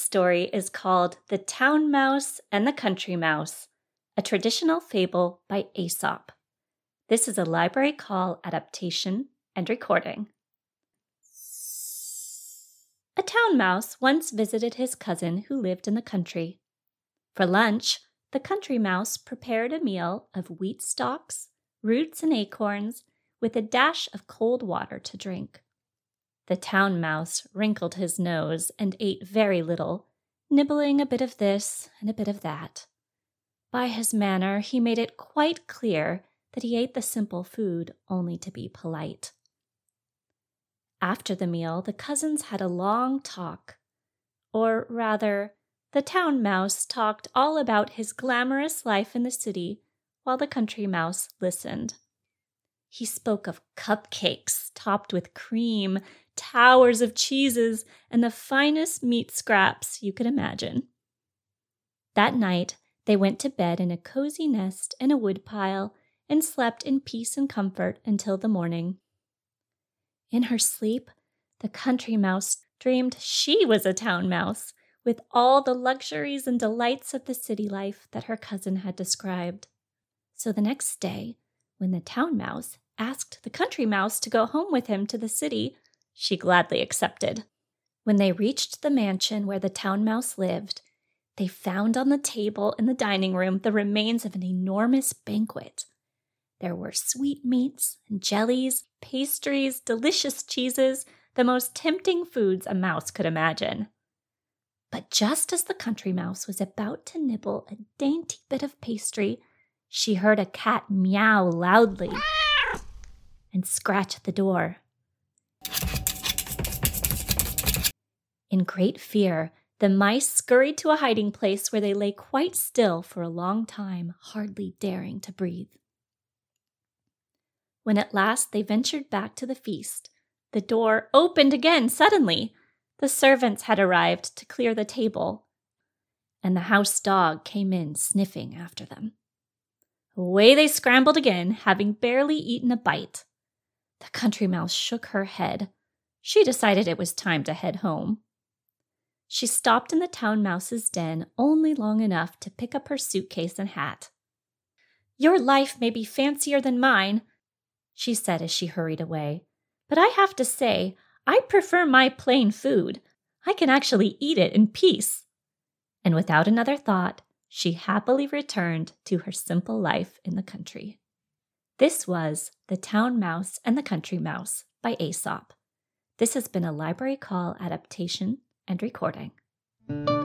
story is called The Town Mouse and the Country Mouse, a traditional fable by Aesop. This is a Library Call adaptation and recording. A town mouse once visited his cousin who lived in the country. For lunch, the country mouse prepared a meal of wheat stalks, roots, and acorns with a dash of cold water to drink. The town mouse wrinkled his nose and ate very little, nibbling a bit of this and a bit of that. By his manner, he made it quite clear that he ate the simple food only to be polite. After the meal, the cousins had a long talk. Or rather, the town mouse talked all about his glamorous life in the city, while the country mouse listened. He spoke of cupcakes topped with cream, towers of cheeses, and the finest meat scraps you could imagine. That night, they went to bed in a cozy nest in a woodpile and slept in peace and comfort until the morning. In her sleep, the country mouse dreamed she was a town mouse with all the luxuries and delights of the city life that her cousin had described. So the next day, when the town mouse asked the country mouse to go home with him to the city, she gladly accepted. When they reached the mansion where the town mouse lived, they found on the table in the dining room the remains of an enormous banquet. There were sweetmeats and jellies, pastries, delicious cheeses, the most tempting foods a mouse could imagine. But just as the country mouse was about to nibble a dainty bit of pastry, she heard a cat meow loudly and scratch at the door. In great fear, the mice scurried to a hiding place where they lay quite still for a long time, hardly daring to breathe. When at last they ventured back to the feast, the door opened again suddenly. The servants had arrived to clear the table, and the house dog came in sniffing after them. Away they scrambled again, having barely eaten a bite. The country mouse shook her head. She decided it was time to head home. She stopped in the town mouse's den only long enough to pick up her suitcase and hat. "Your life may be fancier than mine," she said as she hurried away, "but I have to say, I prefer my plain food. I can actually eat it in peace." And without another thought, she happily returned to her simple life in the country. This was The Town Mouse and the Country Mouse by Aesop. This has been a Library Call adaptation and recording.